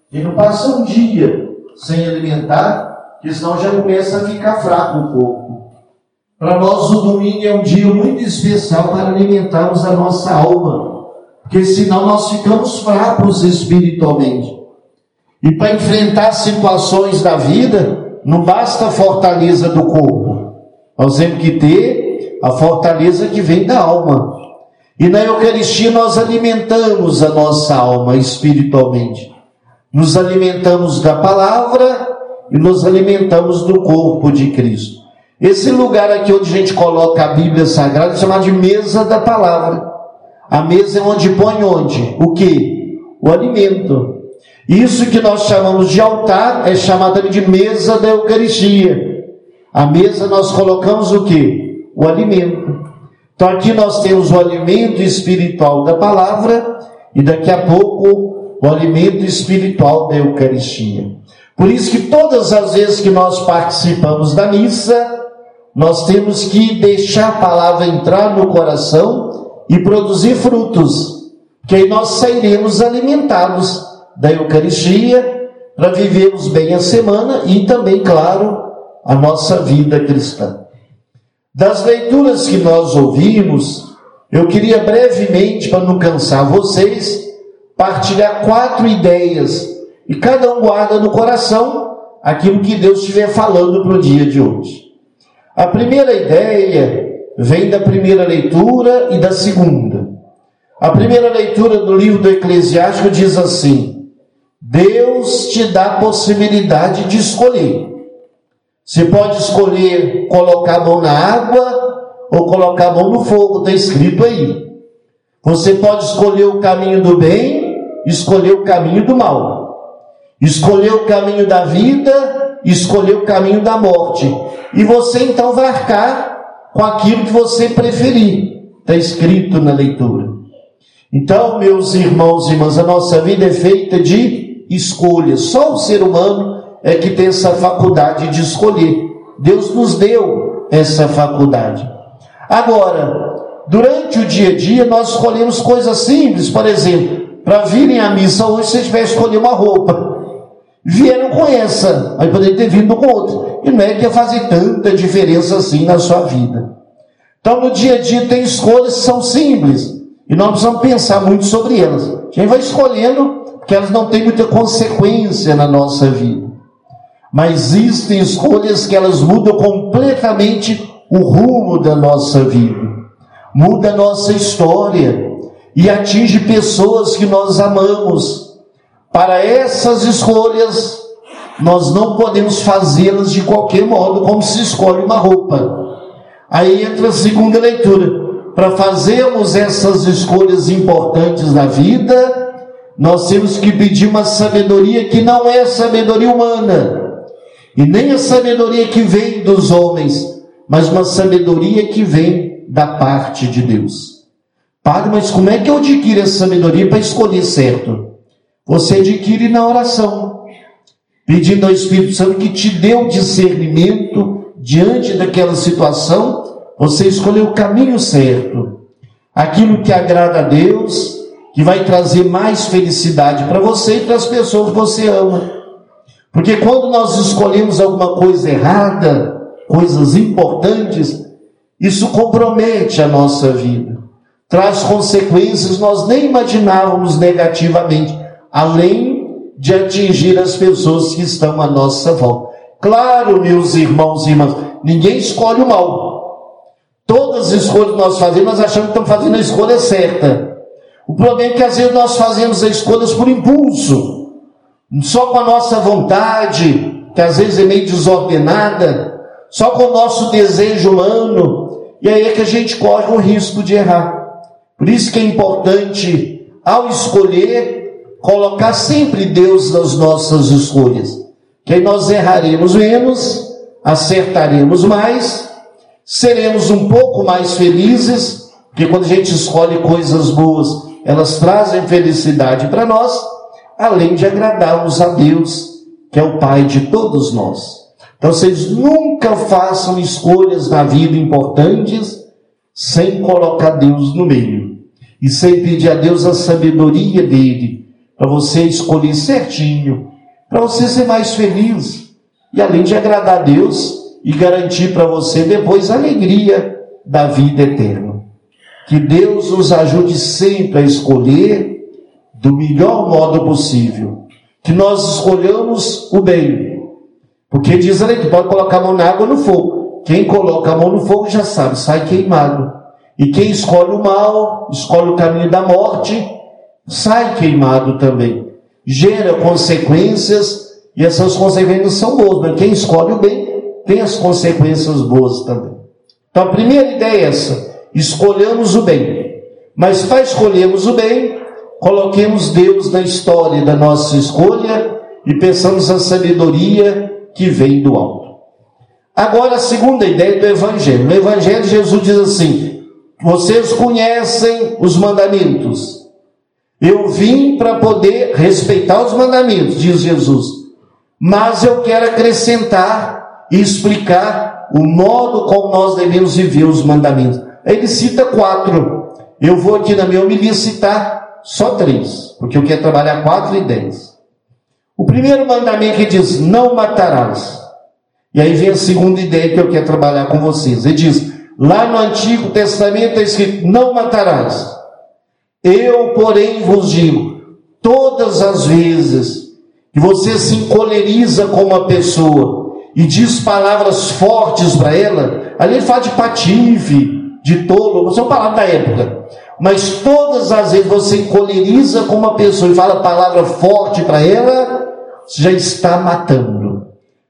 E não passa um dia sem alimentar, porque senão já começa a ficar fraco o corpo. Para nós o domingo é um dia muito especial para alimentarmos a nossa alma, porque senão nós ficamos fracos espiritualmente. E para enfrentar situações da vida, não basta a fortaleza do corpo. Nós temos que ter a fortaleza que vem da alma. E na Eucaristia nós alimentamos a nossa alma espiritualmente. Nos alimentamos da palavra e nos alimentamos do corpo de Cristo. Esse lugar aqui onde a gente coloca a Bíblia Sagrada é chamado de mesa da palavra. A mesa é onde põe onde? O quê? O alimento. Isso que nós chamamos de altar é chamado de mesa da Eucaristia. A mesa nós colocamos o quê? O alimento. Então aqui nós temos o alimento espiritual da palavra e daqui a pouco o alimento espiritual da Eucaristia. Por isso que todas as vezes que nós participamos da missa, nós temos que deixar a palavra entrar no coração e produzir frutos, que aí nós sairemos alimentados da Eucaristia para vivermos bem a semana e também, claro, a nossa vida cristã. Das leituras que nós ouvimos, eu queria brevemente, para não cansar vocês, partilhar 4 ideias, e cada um guarda no coração aquilo que Deus estiver falando para o dia de hoje. A primeira ideia vem da primeira leitura e da segunda. A primeira leitura do livro do Eclesiástico diz assim: Deus te dá a possibilidade de escolher. Você pode escolher colocar a mão na água ou colocar a mão no fogo, está escrito aí. Você pode escolher o caminho do bem, escolher o caminho do mal. Escolher o caminho da vida, escolher o caminho da morte. E você então vai arcar com aquilo que você preferir. Está escrito na leitura. Então, meus irmãos e irmãs, a nossa vida é feita de escolhas. Só o ser humano é que tem essa faculdade de escolher. Deus nos deu essa faculdade. Agora, durante o dia a dia, nós escolhemos coisas simples. Por exemplo, para virem à missa hoje, você tiver escolher uma roupa. Vieram com essa, aí poderia ter vindo com outra. E não é que ia fazer tanta diferença assim na sua vida. Então, no dia a dia, tem escolhas que são simples. E nós precisamos pensar muito sobre elas. A gente vai escolhendo, porque elas não têm muita consequência na nossa vida. Mas existem escolhas que elas mudam completamente o rumo da nossa vida. Muda a nossa história. E atinge pessoas que nós amamos. Para essas escolhas, nós não podemos fazê-las de qualquer modo, como se escolhe uma roupa. Aí entra a segunda leitura. Para fazermos essas escolhas importantes na vida, nós temos que pedir uma sabedoria que não é sabedoria humana, e nem a sabedoria que vem dos homens, mas uma sabedoria que vem da parte de Deus. Padre, mas como é que eu adquiro essa sabedoria para escolher certo? Você adquire na oração, pedindo ao Espírito Santo que te dê o discernimento diante daquela situação. Você escolheu o caminho certo, aquilo que agrada a Deus, que vai trazer mais felicidade para você e para as pessoas que você ama. Porque quando nós escolhemos alguma coisa errada, coisas importantes, isso compromete a nossa vida, traz consequências que nós nem imaginávamos negativamente, além de atingir as pessoas que estão à nossa volta. Claro, meus irmãos e irmãs, ninguém escolhe o mal. Todas as escolhas que nós fazemos, nós achamos que estamos fazendo a escolha certa. O problema é que às vezes nós fazemos as escolhas por impulso, só com a nossa vontade, que às vezes é meio desordenada, só com o nosso desejo humano, e aí é que a gente corre o risco de errar. Por isso que é importante, ao escolher, colocar sempre Deus nas nossas escolhas, que aí nós erraremos menos, acertaremos mais, seremos um pouco mais felizes, porque quando a gente escolhe coisas boas, elas trazem felicidade para nós, além de agradarmos a Deus, que é o Pai de todos nós. Então, vocês nunca façam escolhas na vida importantes sem colocar Deus no meio, e sem pedir a Deus a sabedoria dele, para você escolher certinho, para você ser mais feliz, e além de agradar a Deus e garantir para você depois a alegria da vida eterna. Que Deus nos ajude sempre a escolher do melhor modo possível, que nós escolhamos o bem, porque diz ali que pode colocar a mão na água ou no fogo. Quem coloca a mão no fogo já sabe, sai queimado. E quem escolhe o mal, escolhe o caminho da morte, sai queimado também. Gera consequências, e essas consequências são boas, mas quem escolhe o bem tem as consequências boas também. Então a primeira ideia é essa: escolhamos o bem. Mas para escolhermos o bem, coloquemos Deus na história da nossa escolha e peçamos a sabedoria que vem do alto. Agora a segunda ideia do Evangelho. No Evangelho Jesus diz assim: vocês conhecem os mandamentos. Eu vim para poder respeitar os mandamentos, diz Jesus. Mas eu quero acrescentar e explicar o modo como nós devemos viver os mandamentos. Ele cita 4. Eu vou aqui na minha homilia citar só 3, porque eu quero trabalhar 4 ideias. O primeiro mandamento que diz: não matarás. E aí vem a segunda ideia que eu quero trabalhar com vocês. Ele diz, lá no Antigo Testamento está escrito: não matarás. Eu, porém, vos digo, todas as vezes que você se encoleriza com uma pessoa e diz palavras fortes para ela, ali ele fala de patife, de tolo, são palavras da época, mas todas as vezes você encoleriza com uma pessoa e fala palavra forte para ela, você já está matando.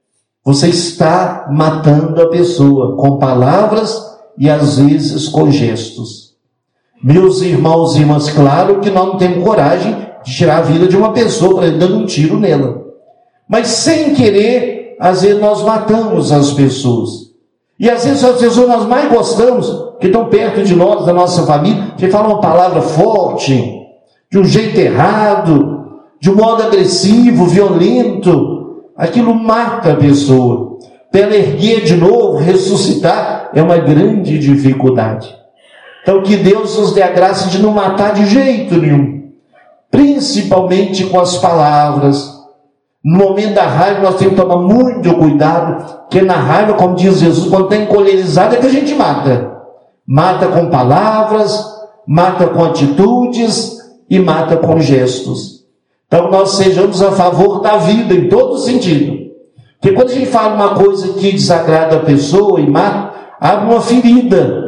Você está matando a pessoa com palavras e às vezes com gestos. Meus irmãos e irmãs, claro que nós não temos coragem de tirar a vida de uma pessoa para dando um tiro nela. Mas sem querer, às vezes nós matamos as pessoas. E às vezes as pessoas nós mais gostamos, que estão perto de nós, da nossa família, que falam uma palavra forte, de um jeito errado, de um modo agressivo, violento. Aquilo mata a pessoa. Para ela erguer de novo, ressuscitar, é uma grande dificuldade. Então que Deus nos dê a graça de não matar de jeito nenhum. Principalmente com as palavras. No momento da raiva nós temos que tomar muito cuidado, porque na raiva, como diz Jesus, quando está encolerizado é que a gente mata. Mata com palavras, mata com atitudes e mata com gestos. Então nós sejamos a favor da vida em todo sentido. Porque quando a gente fala uma coisa que desagrada a pessoa e mata, abre uma ferida.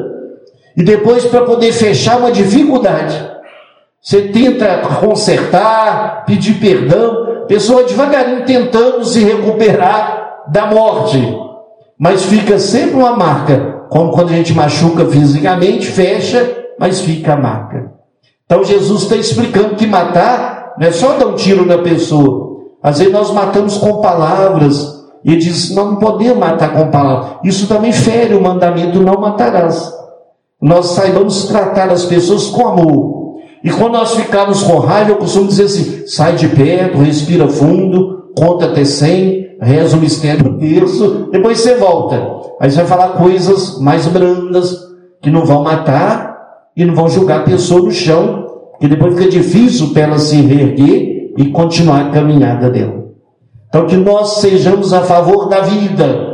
E depois, para poder fechar uma dificuldade, você tenta consertar, pedir perdão, a pessoa devagarinho tentando se recuperar da morte. Mas fica sempre uma marca, como quando a gente machuca fisicamente, fecha, mas fica a marca. Então Jesus está explicando que matar não é só dar um tiro na pessoa. Às vezes nós matamos com palavras. E ele diz, nós não podemos matar com palavras. Isso também fere o mandamento, não matarás. Nós saibamos tratar as pessoas com amor. E quando nós ficarmos com raiva, eu costumo dizer assim, sai de perto, respira fundo, conta até 100, reza o mistério do terço, depois você volta. Aí você vai falar coisas mais brandas, que não vão matar e não vão jogar a pessoa no chão, porque depois fica difícil para ela se reerguer e continuar a caminhada dela. Então que nós sejamos a favor da vida,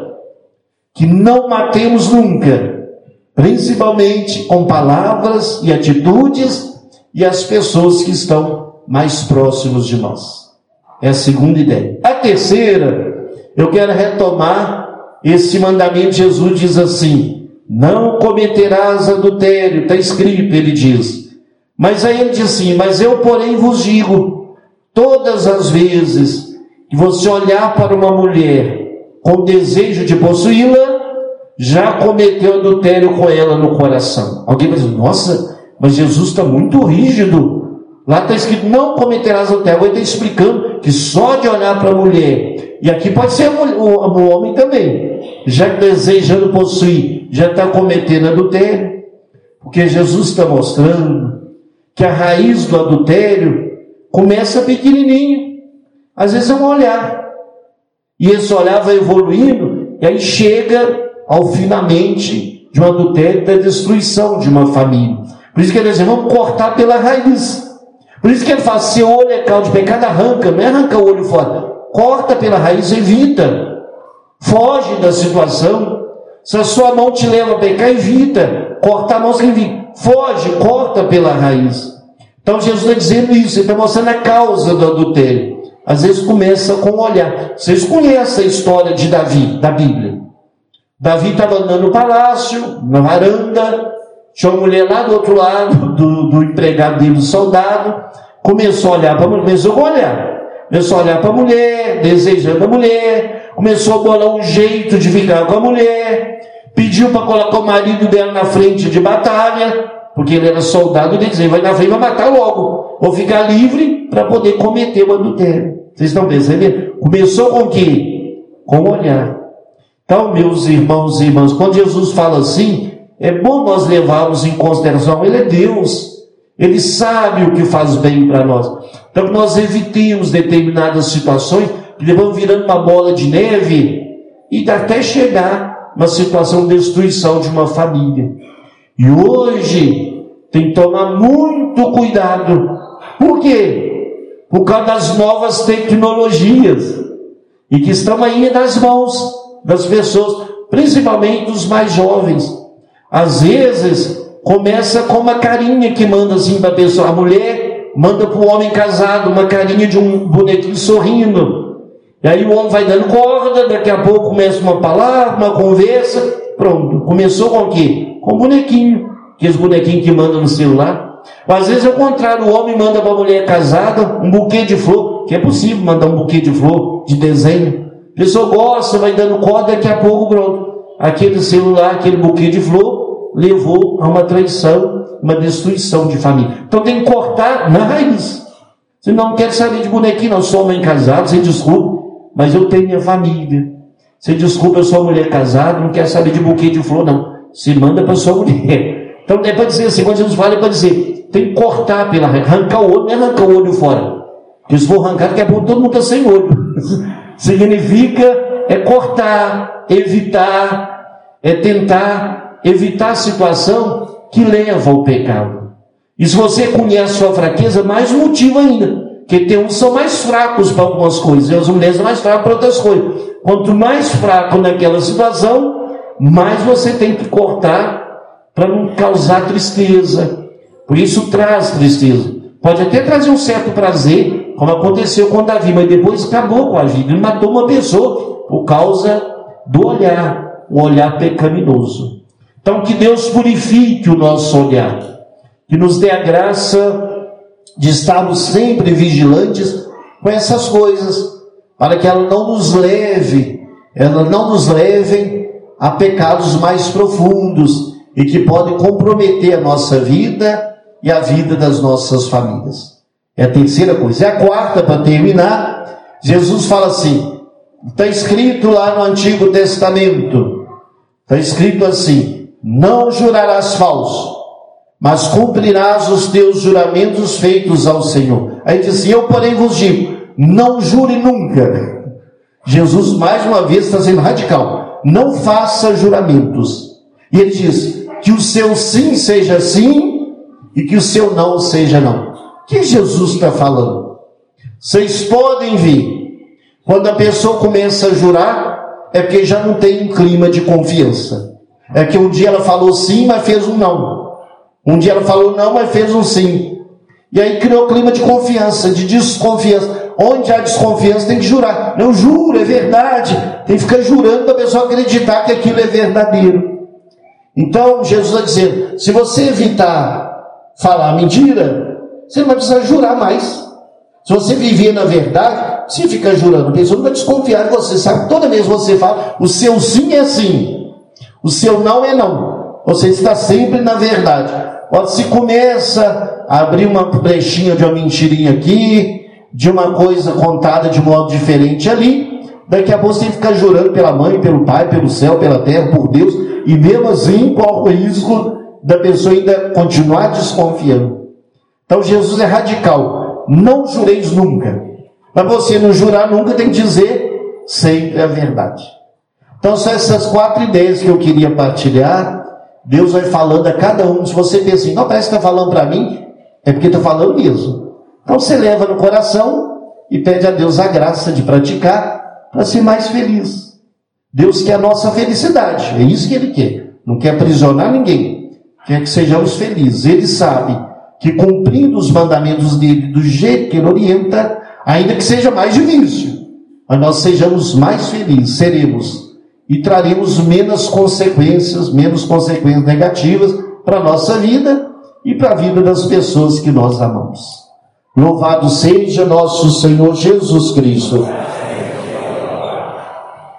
que não matemos nunca, principalmente com palavras e atitudes e as pessoas que estão mais próximos de nós. É a segunda ideia. A terceira, eu quero retomar esse mandamento. Jesus diz assim, não cometerás adultério, está escrito, ele diz. Mas aí ele diz assim, mas eu porém vos digo, todas as vezes que você olhar para uma mulher com desejo de possuí-la, já cometeu adultério com ela no coração. Alguém vai dizer, nossa, mas Jesus está muito rígido. Lá está escrito, não cometerás adultério. Agora ele está explicando que só de olhar para a mulher, e aqui pode ser o homem também, já desejando possuir, já está cometendo adultério. Porque Jesus está mostrando que a raiz do adultério começa pequenininho. Às vezes é um olhar. E esse olhar vai evoluindo, e aí chega ao finalmente de um adultério, da destruição de uma família. Por isso que ele diz, vamos cortar pela raiz. Por isso que ele fala, se o olho é causa de pecado, arranca, não é arranca o olho fora. Corta pela raiz, evita. Foge da situação. Se a sua mão te leva a pecar, evita. Corta a mão, você evita. Foge, corta pela raiz. Então Jesus está dizendo isso, ele está mostrando a causa do adultério. Às vezes começa com o olhar. Vocês conhecem a história de Davi, da Bíblia. Davi estava andando no palácio, na varanda, tinha uma mulher lá do outro lado, do empregado dele, do soldado, começou a olhar para a mulher, começou a olhar para a mulher, desejando a mulher, começou a bolar um jeito de ficar com a mulher, pediu para colocar o marido dela na frente de batalha, porque ele era soldado, ele dizia, vai na frente, vai matar logo, vou ficar livre para poder cometer o adultério. Vocês estão percebendo? Começou com o quê? Com o olhar. Então, meus irmãos e irmãs, quando Jesus fala assim, é bom nós levarmos em consideração, ele é Deus, ele sabe o que faz bem para nós. Então, nós evitemos determinadas situações, que vão virando uma bola de neve, e até chegar uma situação de destruição de uma família. E hoje, tem que tomar muito cuidado. Por quê? Por causa das novas tecnologias, e que estão aí nas mãos das pessoas, principalmente dos mais jovens. Às vezes, começa com uma carinha que manda assim para a pessoa. A mulher manda para o homem casado uma carinha de um bonequinho sorrindo. E aí o homem vai dando corda, daqui a pouco começa uma palavra, uma conversa. Pronto, começou com o quê? Com bonequinho. Aqueles bonequinhos que mandam no celular. Às vezes é o contrário, o homem manda para a mulher casada um buquê de flor, que é possível mandar um buquê de flor, de desenho. A pessoa gosta, vai dando corda, daqui a pouco, pronto. Aquele celular, aquele buquê de flor, levou a uma traição, uma destruição de família. Então tem que cortar na raiz. Você não quer saber de bonequinho, não. Eu sou homem casado, você desculpa, mas eu tenho minha família. Você desculpa, eu sou mulher casada, não quero saber de buquê de flor, não. Você manda para sua mulher. Então é para dizer assim, quando Jesus fala, é para dizer, tem que cortar pela raiz. Arrancar o olho, não é arrancar o olho fora. Porque se for arrancar, daqui a pouco todo mundo está sem olho. Significa é cortar, evitar, é tentar evitar a situação que leva ao pecado. E se você conhece sua fraqueza, mais um motivo ainda. Porque tem uns que são mais fracos para algumas coisas, e as mulheres são mais fracas para outras coisas. Quanto mais fraco naquela situação, mais você tem que cortar para não causar tristeza. Por isso traz tristeza. Pode até trazer um certo prazer, como aconteceu com Davi, mas depois acabou com a vida. Ele matou uma pessoa por causa do olhar, um olhar pecaminoso. Então que Deus purifique o nosso olhar, que nos dê a graça de estarmos sempre vigilantes com essas coisas, para que ela não nos levem a pecados mais profundos e que podem comprometer a nossa vida e a vida das nossas famílias. É a terceira coisa. E a quarta, para terminar, Jesus fala assim, está escrito lá no Antigo Testamento, está escrito assim, não jurarás falso, mas cumprirás os teus juramentos feitos ao Senhor. Aí diz assim, eu porém vos digo, não jure nunca. Jesus mais uma vez está sendo radical, não faça juramentos. E ele diz, que o seu sim seja sim, e que o seu não seja não. O que Jesus está falando? Vocês podem ver, quando a pessoa começa a jurar, é porque já não tem um clima de confiança. É que um dia ela falou sim, mas fez um não. Um dia ela falou não, mas fez um sim. E aí criou clima de confiança, de desconfiança. Onde há desconfiança tem que jurar. Não, juro, é verdade. Tem que ficar jurando para a pessoa acreditar que aquilo é verdadeiro. Então Jesus está dizendo, se você evitar falar mentira, você não vai precisar jurar mais. Se você viver na verdade, você fica jurando, a pessoa não vai desconfiar de você, sabe que toda vez que você fala, o seu sim é sim, o seu não é não, você está sempre na verdade. Quando se começa a abrir uma brechinha de uma mentirinha aqui, de uma coisa contada de modo diferente ali, daqui a pouco você tem que ficar jurando pela mãe, pelo pai, pelo céu, pela terra, por Deus, e mesmo assim corre o risco da pessoa ainda continuar desconfiando. Então Jesus é radical, não jureis nunca. Para você não jurar nunca, tem que dizer sempre a verdade. Então são essas 4 ideias que eu queria partilhar. Deus vai falando a cada um. Se você pensa assim, não, parece que está falando para mim, é porque está falando mesmo. Então você leva no coração e pede a Deus a graça de praticar para ser mais feliz. Deus quer a nossa felicidade, é isso que Ele quer. Não quer aprisionar ninguém, quer que sejamos felizes. Ele sabe que cumprindo os mandamentos dele do jeito que Ele orienta, ainda que seja mais difícil, mas nós sejamos mais felizes, seremos, e traremos menos consequências negativas para a nossa vida e para a vida das pessoas que nós amamos. Louvado seja nosso Senhor Jesus Cristo.